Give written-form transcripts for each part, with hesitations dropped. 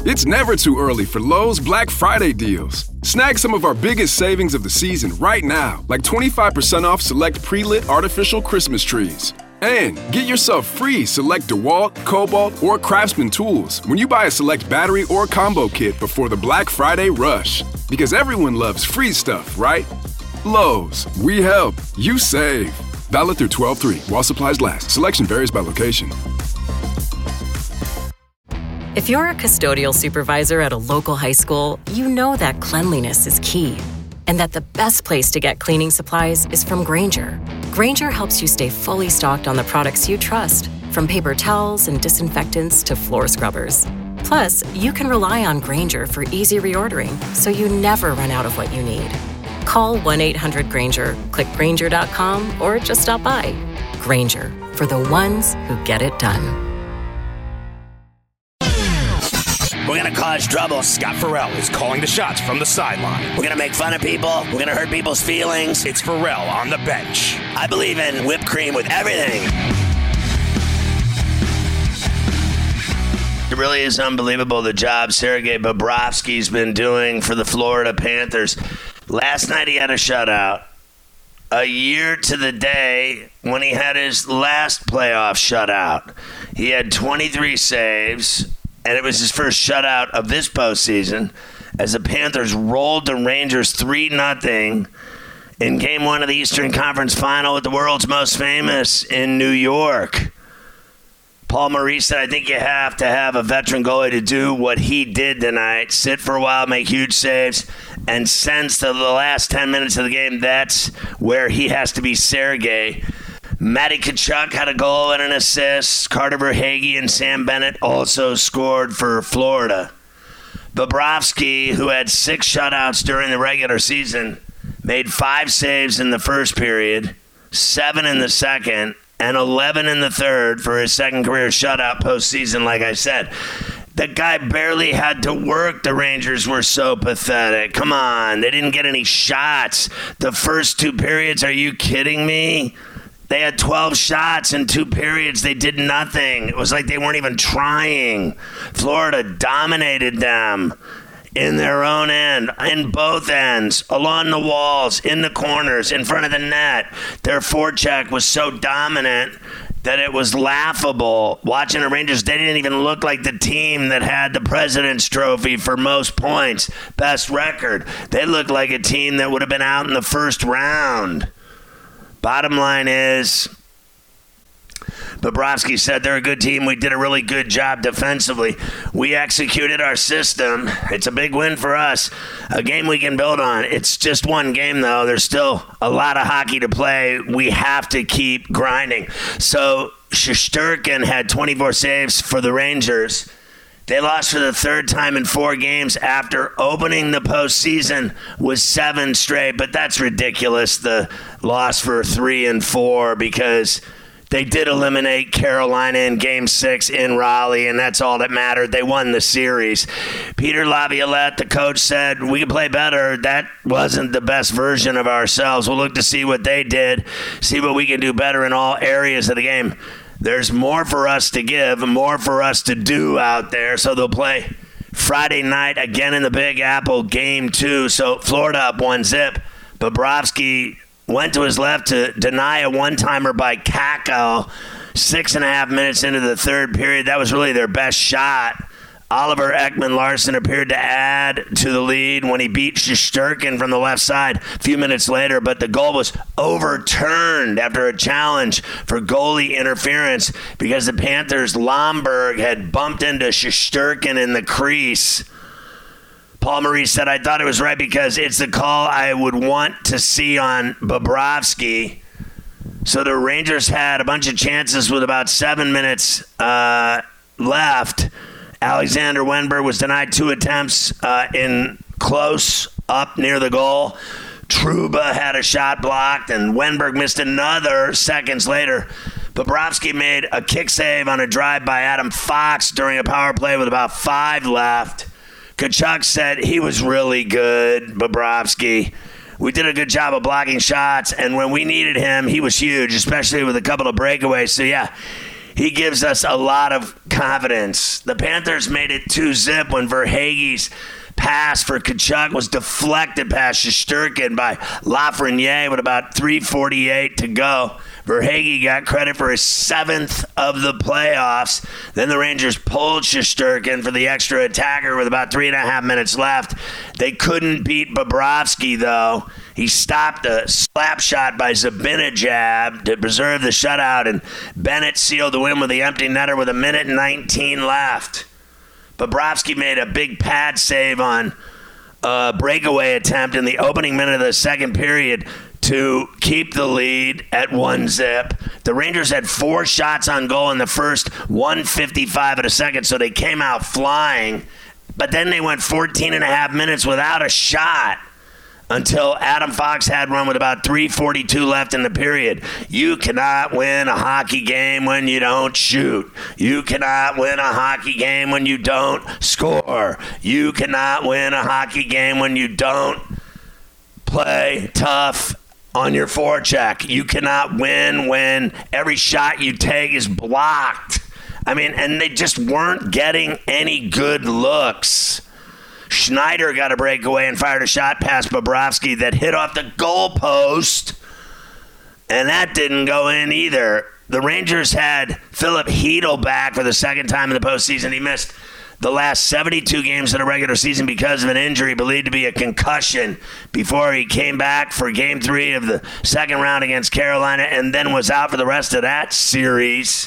It's never too early for Lowe's Black Friday deals. Snag some of our biggest savings of the season right now, like 25% off select pre-lit artificial Christmas trees. And get yourself free select DeWalt, Cobalt, or Craftsman tools when you buy a select battery or combo kit before the Black Friday rush. Because everyone loves free stuff, right? Lowe's, we help, you save. Valid through 12/3 while supplies last. Selection varies by location. If you're a custodial supervisor at a local high school, you know that cleanliness is key, and that the best place to get cleaning supplies is from Grainger. Grainger helps you stay fully stocked on the products you trust, from paper towels and disinfectants to floor scrubbers. Plus, you can rely on Grainger for easy reordering, so you never run out of what you need. Call 1-800-GRAINGER, click Grainger.com, or just stop by. Grainger, for the ones who get it done. We're going to cause trouble. Scott Farrell is calling the shots from the sideline. We're going to make fun of people. We're going to hurt people's feelings. It's Farrell on the bench. I believe in whipped cream with everything. It really is unbelievable the job Sergei Bobrovsky's been doing for the Florida Panthers. Last night he had a shutout. A year to the day when he had his last playoff shutout. He had 23 saves. And it was his first shutout of this postseason as the Panthers rolled the Rangers 3-0 in Game 1 of the Eastern Conference Final with the world's most famous in New York. Paul Maurice said, I think you have to have a veteran goalie to do what he did tonight, sit for a while, make huge saves, and since the last 10 minutes of the game, that's where he has to be Sergei. Matty Tkachuk had a goal and an assist. Carter Verhaeghe and Sam Bennett also scored for Florida. Bobrovsky, who had 6 shutouts during the regular season, made 5 saves in the first period, 7 in the second, and 11 in the third for his second career shutout postseason, like I said. The guy barely had to work. The Rangers were so pathetic. Come on, they didn't get any shots. The first 2 periods, are you kidding me? They had 12 shots in 2 periods. They did nothing. It was like they weren't even trying. Florida dominated them in their own end, in both ends, along the walls, in the corners, in front of the net. Their forecheck was so dominant that it was laughable. Watching the Rangers, they didn't even look like the team that had the President's Trophy for most points, best record. They looked like a team that would have been out in the first round. Bottom line is, Bobrovsky said they're a good team. We did a really good job defensively. We executed our system. It's a big win for us. A game we can build on. It's just one game, though. There's still a lot of hockey to play. We have to keep grinding. So Shesterkin had 24 saves for the Rangers. They lost for the third time in 4 games after opening the postseason with 7 straight, but that's ridiculous, the loss for 3 and 4, because they did eliminate Carolina in Game 6 in Raleigh, and that's all that mattered. They won the series. Peter Laviolette, the coach, said, we can play better. That wasn't the best version of ourselves. We'll look to see what they did, see what we can do better in all areas of the game. There's more for us to give, more for us to do out there. So they'll play Friday night again in the Big Apple, Game 2. So Florida up 1-0. Bobrovsky went to his left to deny a one-timer by Kakko 6.5 minutes into the third period. That was really their best shot. Oliver Ekman-Larsson appeared to add to the lead when he beat Shesterkin from the left side a few minutes later, but the goal was overturned after a challenge for goalie interference because the Panthers' Lomberg had bumped into Shesterkin in the crease. Paul Maurice said, I thought it was right because it's the call I would want to see on Bobrovsky. So the Rangers had a bunch of chances with about 7 minutes left. Alexander Wenberg was denied 2 attempts in close up near the goal. Trouba had a shot blocked, and Wenberg missed another seconds later. Bobrovsky made a kick save on a drive by Adam Fox during a power play with about 5 left. Tkachuk said he was really good, Bobrovsky. We did a good job of blocking shots, and when we needed him, he was huge, especially with a couple of breakaways. So, yeah, he gives us a lot of confidence. The Panthers made it 2-zip when Verhaeghe's pass for Tkachuk was deflected past Shesterkin by Lafreniere with about 3:48 to go. Verhaeghe got credit for his 7th of the playoffs. Then the Rangers pulled Shesterkin for the extra attacker with about 3.5 minutes left. They couldn't beat Bobrovsky, though. He stopped a slap shot by Zibanejad to preserve the shutout, and Bennett sealed the win with the empty netter with 1:19 left. Bobrovsky made a big pad save on a breakaway attempt in the opening minute of the second period to keep the lead at 1-zip. The Rangers had 4 shots on goal in the first 1:55 of the second, so they came out flying. But then they went 14.5 minutes without a shot until Adam Fox had one with about 3:42 left in the period. You cannot win a hockey game when you don't shoot. You cannot win a hockey game when you don't score. You cannot win a hockey game when you don't play tough on your forecheck. You cannot win when every shot you take is blocked. I mean, and they just weren't getting any good looks. Schneider got a breakaway and fired a shot past Bobrovsky that hit off the goalpost, and that didn't go in either. The Rangers had Philip Hedl back for the second time in the postseason. He missed the last 72 games of the regular season because of an injury believed to be a concussion before he came back for Game 3 of the second round against Carolina and then was out for the rest of that series.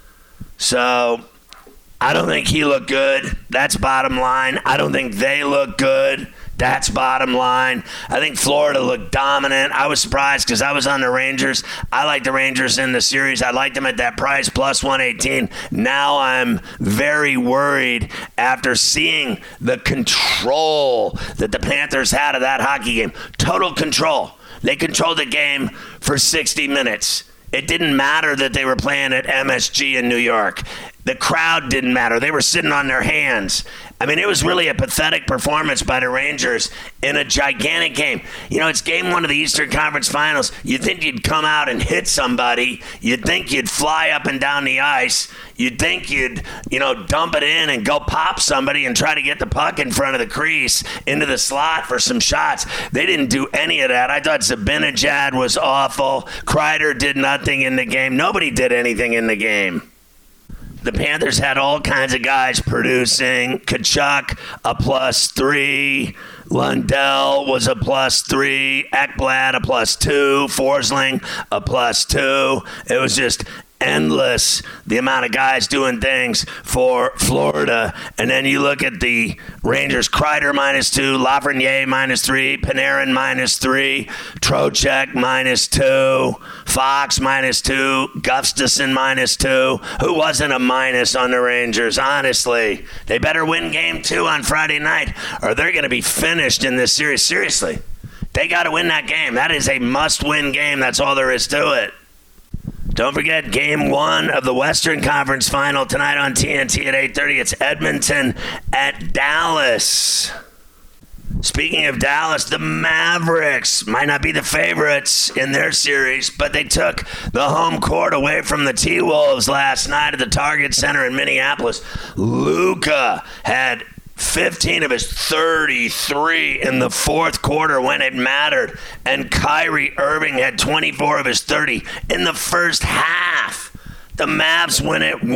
So I don't think he looked good. That's bottom line. I don't think they look good. That's bottom line. I think Florida looked dominant. I was surprised because I was on the Rangers. I like the Rangers in the series. I liked them at that price, plus 118. Now I'm very worried after seeing the control that the Panthers had of that hockey game. Total control. They controlled the game for 60 minutes. It didn't matter that they were playing at MSG in New York. The crowd didn't matter. They were sitting on their hands. I mean, it was really a pathetic performance by the Rangers in a gigantic game. You know, it's game 1 of the Eastern Conference Finals. You'd think you'd come out and hit somebody. You'd think you'd fly up and down the ice. You'd think you'd, dump it in and go pop somebody and try to get the puck in front of the crease into the slot for some shots. They didn't do any of that. I thought Zibanejad was awful. Kreider did nothing in the game. Nobody did anything in the game. The Panthers had all kinds of guys producing. Tkachuk, a +3. Lundell was a +3. Ekblad, a +2. Forsling, a +2. It was just endless, the amount of guys doing things for Florida. And then you look at the Rangers: Kreider -2, Lafreniere -3, Panarin -3, Trocheck -2, Fox -2, Gustafsson -2. Who wasn't a minus on the Rangers? Honestly, they better win game 2 on Friday night or they're going to be finished in this series. Seriously, they got to win that game. That is a must-win game. That's all there is to it. Don't forget Game 1 of the Western Conference Final tonight on TNT at 8:30. It's Edmonton at Dallas. Speaking of Dallas, the Mavericks might not be the favorites in their series, but they took the home court away from the T-Wolves last night at the Target Center in Minneapolis. Luka had 15 of his 33 in the fourth quarter when it mattered. And Kyrie Irving had 24 of his 30 in the first half. The Mavs win it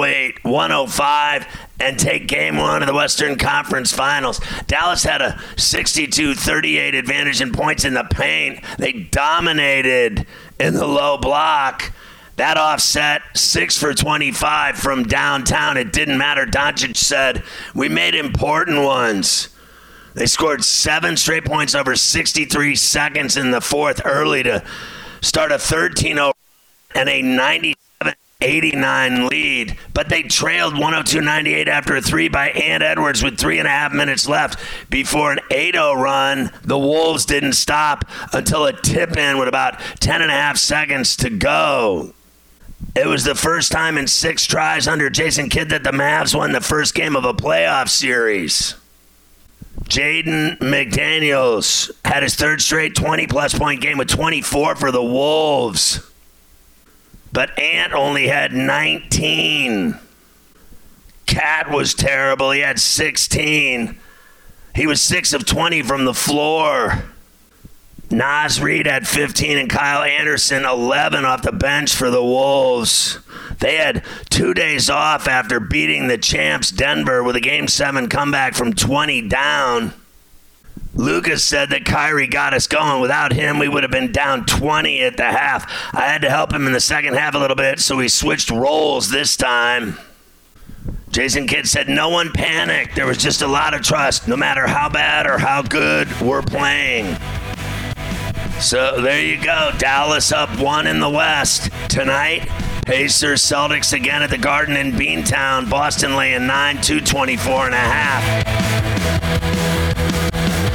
108-105 and take Game 1 of the Western Conference Finals. Dallas had a 62-38 advantage in points in the paint. They dominated in the low block. That offset 6 for 25 from downtown. It didn't matter. Doncic said, we made important ones. They scored 7 straight points over 63 seconds in the fourth early to start a 13-0 and a 97-89 lead. But they trailed 102-98 after a 3 by Ant Edwards with 3.5 minutes left before an 8-0 run. The Wolves didn't stop until a tip-in with about 10.5 seconds to go. It was the first time in 6 tries under Jason Kidd that the Mavs won the first game of a playoff series. Jaden McDaniels had his third straight 20-plus point game with 24 for the Wolves. but Ant only had 19. Cat was terrible. He had 16. He was 6 of 20 from the floor. Nas Reed had 15 and Kyle Anderson 11 off the bench for the Wolves. They had 2 days off after beating the champs Denver with a Game 7 comeback from 20 down. Lucas said that Kyrie got us going. Without him, we would have been down 20 at the half. I had to help him in the second half a little bit, so we switched roles this time. Jason Kidd said no one panicked. There was just a lot of trust, no matter how bad or how good we're playing. So there you go. Dallas up 1 in the West. Tonight, Pacers, Celtics again at the Garden in Beantown. Boston laying 9, 224.5.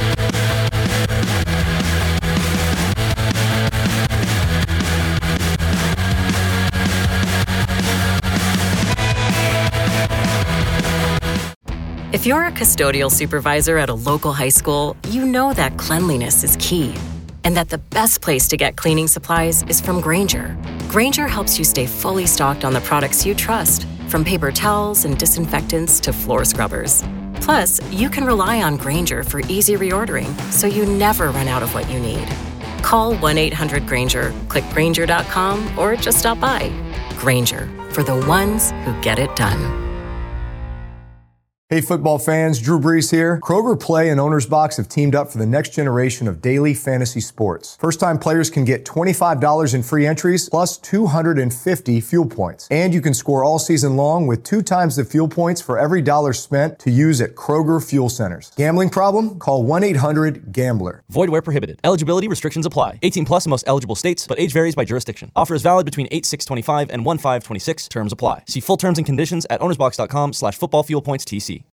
If you're a custodial supervisor at a local high school, you know that cleanliness is key, and that the best place to get cleaning supplies is from Grainger. Grainger helps you stay fully stocked on the products you trust, from paper towels and disinfectants to floor scrubbers. Plus, you can rely on Grainger for easy reordering, so you never run out of what you need. Call 1-800-GRAINGER, click Grainger.com, or just stop by. Grainger, for the ones who get it done. Hey football fans, Drew Brees here. Kroger Play and Owner's Box have teamed up for the next generation of daily fantasy sports. First-time players can get $25 in free entries plus 250 fuel points. And you can score all season long with 2 times the fuel points for every dollar spent to use at Kroger Fuel Centers. Gambling problem? Call 1-800-GAMBLER. Void where prohibited. Eligibility restrictions apply. 18 plus in most eligible states, but age varies by jurisdiction. Offer is valid between 8/6/25 and 1/5/26. Terms apply. See full terms and conditions at ownersbox.com/footballfuelpointstc.